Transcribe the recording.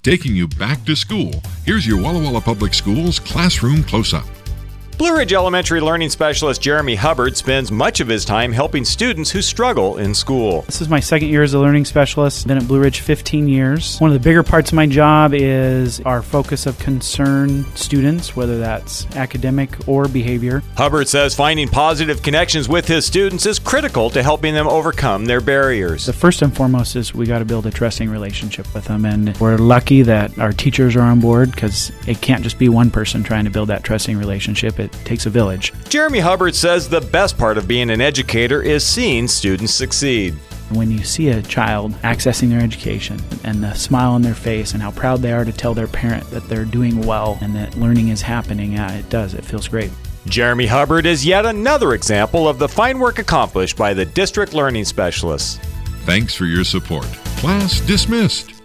Taking you back to school, here's your Walla Walla Public Schools Classroom Close-Up. Blue Ridge Elementary Learning Specialist Jeremy Hubbard spends much of his time helping students who struggle in school. This is my second year as a learning specialist. Been at Blue Ridge 15 years. One of the bigger parts of my job is our focus of concern students, whether that's academic or behavior. Hubbard says finding positive connections with his students is critical to helping them overcome their barriers. The first and foremost is we got to build a trusting relationship with them, and we're lucky that our teachers are on board because it can't just be one person trying to build that trusting relationship. It takes a village. Jeremy Hubbard says the best part of being an educator is seeing students succeed. When you see a child accessing their education and the smile on their face and how proud they are to tell their parent that they're doing well and that learning is happening, it feels great. Jeremy Hubbard is yet another example of the fine work accomplished by the district learning specialists. Thanks for your support. Class dismissed.